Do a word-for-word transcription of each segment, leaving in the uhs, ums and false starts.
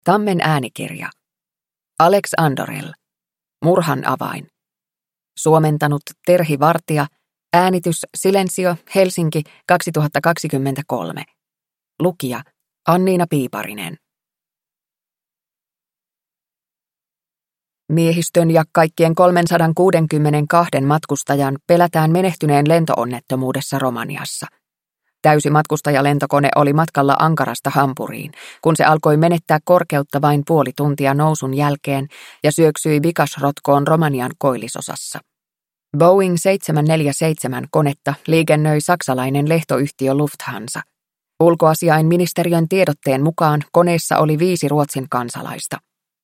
Tammen äänikirja. Alex Andorel. Murhan avain. Suomentanut Terhi Vartija. Äänitys Silensio, Helsinki, kaksituhattakaksikymmentäkolme. Lukija Anniina Piiparinen. Miehistön ja kaikkien kolmesataakuusikymmentäkaksi matkustajan pelätään menehtyneen lentoonnettomuudessa Romaniassa. Täysi matkustajalentokone oli matkalla Ankarasta Hampuriin, kun se alkoi menettää korkeutta vain puoli tuntia nousun jälkeen ja syöksyi vikasrotkoon Romanian koillisosassa. Boeing seitsemän neljäkymmentäseitsemän konetta liikennöi saksalainen lehtoyhtiö Lufthansa. Ulkoasiainministeriön tiedotteen mukaan koneessa oli viisi Ruotsin kansalaista.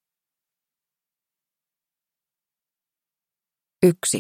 yksi.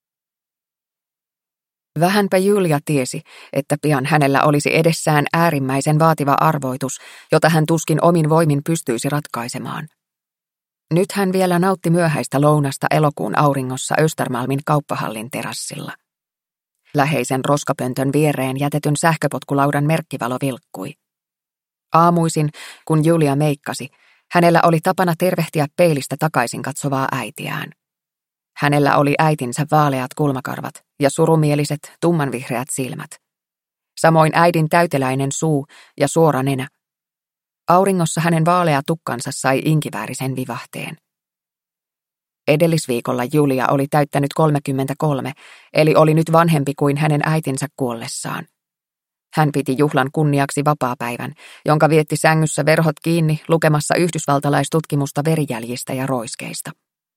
Vähänpä Julia tiesi, että pian hänellä olisi edessään äärimmäisen vaativa arvoitus, jota hän tuskin omin voimin pystyisi ratkaisemaan. Nyt hän vielä nautti myöhäistä lounasta elokuun auringossa Östermalmin kauppahallin terassilla. Läheisen roskapöntön viereen jätetyn sähköpotkulaudan merkkivalo vilkkui. Aamuisin, kun Julia meikkasi, hänellä oli tapana tervehtiä peilistä takaisin katsovaa äitiään. Hänellä oli äitinsä vaaleat kulmakarvat ja surumieliset, tummanvihreät silmät. Samoin äidin täyteläinen suu ja suora nenä. Auringossa hänen vaalea tukkansa sai inkiväärisen vivahteen. Edellisviikolla Julia oli täyttänyt kolmekymmentäkolme, eli oli nyt vanhempi kuin hänen äitinsä kuollessaan. Hän piti juhlan kunniaksi vapaapäivän, jonka vietti sängyssä verhot kiinni lukemassa yhdysvaltalaistutkimusta verijäljistä ja roiskeista.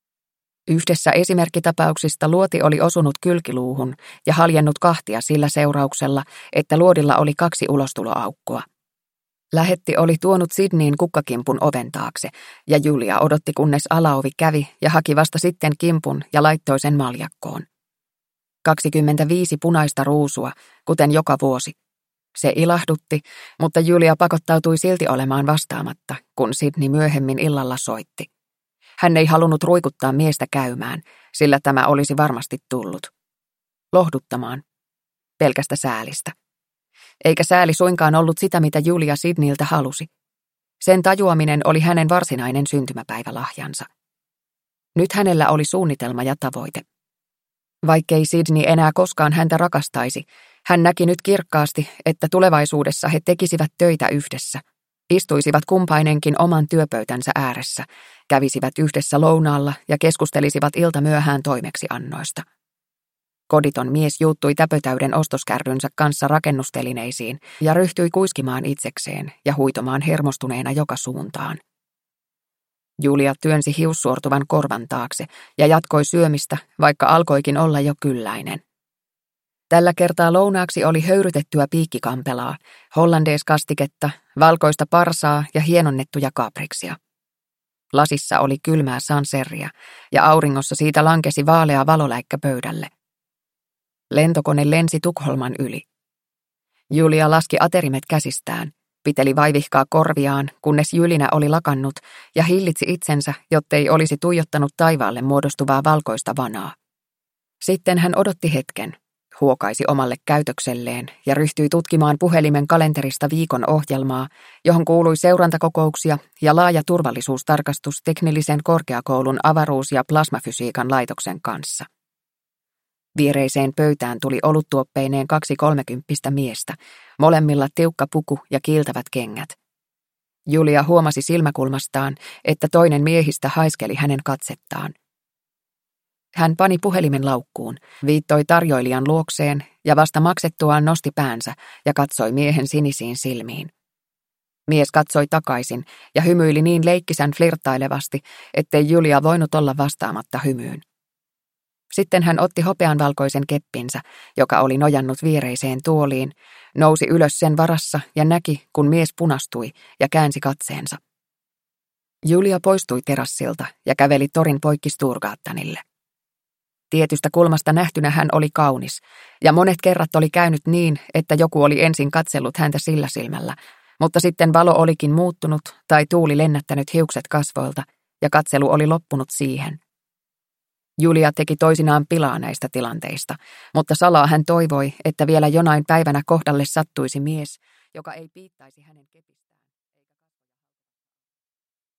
Yhdessä esimerkkitapauksista luoti oli osunut kylkiluuhun ja haljennut kahtia sillä seurauksella, että luodilla oli kaksi ulostuloaukkoa. Lähetti oli tuonut Sydneyin kukkakimpun oven taakse, ja Julia odotti kunnes alaovi kävi ja haki vasta sitten kimpun ja laittoi sen maljakkoon. kaksikymmentäviisi punaista ruusua, kuten joka vuosi. Se ilahdutti, mutta Julia pakottautui silti olemaan vastaamatta, kun Sydney myöhemmin illalla soitti. Hän ei halunnut ruikuttaa miestä käymään, sillä tämä olisi varmasti tullut. Lohduttamaan. Pelkästä säälistä. Eikä sääli suinkaan ollut sitä, mitä Julia Sydneyltä halusi. Sen tajuaminen oli hänen varsinainen syntymäpäivälahjansa. Nyt hänellä oli suunnitelma ja tavoite. Vaikkei Sydney enää koskaan häntä rakastaisi, hän näki nyt kirkkaasti, että tulevaisuudessa he tekisivät töitä yhdessä. Istuisivat kumpainenkin oman työpöytänsä ääressä, kävisivät yhdessä lounaalla ja keskustelisivat iltamyöhään toimeksiannoista. Koditon mies juuttui täpötäyden ostoskärrynsä kanssa rakennustelineisiin ja ryhtyi kuiskimaan itsekseen ja huitomaan hermostuneena joka suuntaan. Julia työnsi hiussuortuvan korvan taakse ja jatkoi syömistä, vaikka alkoikin olla jo kylläinen. Tällä kertaa lounaaksi oli höyrytettyä piikkikampelaa, hollandeiskastiketta, valkoista parsaa ja hienonnettuja kapriksia. Lasissa oli kylmää sanserria ja auringossa siitä lankesi vaalea valoläikkä pöydälle. Lentokone lensi Tukholman yli. Julia laski aterimet käsistään, piteli vaivihkaa korviaan, kunnes jylinä oli lakannut ja hillitsi itsensä, jottei olisi tuijottanut taivaalle muodostuvaa valkoista vanaa. Sitten hän odotti hetken, huokaisi omalle käytökselleen ja ryhtyi tutkimaan puhelimen kalenterista viikon ohjelmaa, johon kuului seurantakokouksia ja laaja turvallisuustarkastus teknillisen korkeakoulun avaruus- ja plasmafysiikan laitoksen kanssa. Viereiseen pöytään tuli oluttuoppeineen kaksi kolmekymppistä miestä, molemmilla tiukka puku ja kiiltävät kengät. Julia huomasi silmäkulmastaan, että toinen miehistä haiskeli hänen katsettaan. Hän pani puhelimen laukkuun, viittoi tarjoilijan luokseen ja vasta maksettuaan nosti päänsä ja katsoi miehen sinisiin silmiin. Mies katsoi takaisin ja hymyili niin leikkisän flirttailevasti, ettei Julia voinut olla vastaamatta hymyyn. Sitten hän otti hopeanvalkoisen keppinsä, joka oli nojannut viereiseen tuoliin, nousi ylös sen varassa ja näki, kun mies punastui ja käänsi katseensa. Julia poistui terassilta ja käveli torin poikki Sturgaattanille. Tietystä kulmasta nähtynä hän oli kaunis, ja monet kerrat oli käynyt niin, että joku oli ensin katsellut häntä sillä silmällä, mutta sitten valo olikin muuttunut tai tuuli lennättänyt hiukset kasvoilta, ja katselu oli loppunut siihen. Julia teki toisinaan pilaa näistä tilanteista, mutta salaa hän toivoi, että vielä jonain päivänä kohdalle sattuisi mies, joka ei piittaisi hänen kepistä.